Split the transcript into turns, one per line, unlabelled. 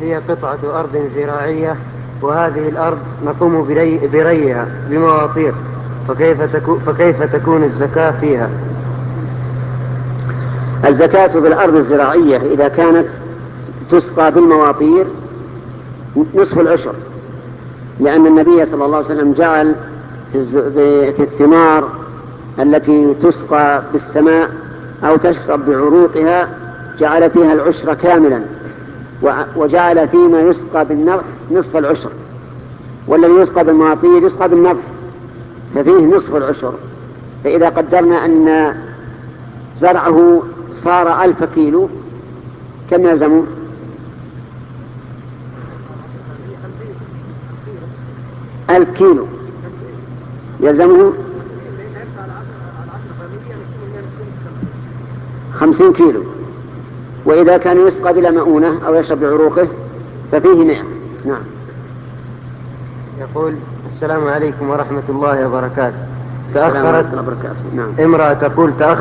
لي قطعة أرض زراعية، وهذه الأرض نقوم بريها بمواطير، فكيف تكون الزكاة فيها؟
الزكاة في الأرض الزراعية إذا كانت تسقى بالمواطير نصف العشر، لأن النبي صلى الله عليه وسلم جعل في الثمار التي تسقى بالسماء أو تشرب بعروقها جعل فيها العشر كاملا، وجعل فيما يسقى بالنضح نصف العشر، والذي يسقى بالمواطير يسقى بالنضح ففيه نصف العشر. فإذا قدرنا أن زرعه صار 1000 كيلو كم يلزمه؟ 1000 كيلو يلزمه 50 كيلو، وإذا كان يسقى بلا مؤونة أو يشرب بعروقه ففيه 100. نعم.
يقول: السلام عليكم ورحمة الله وبركاته.
تأخرت امرأة تقول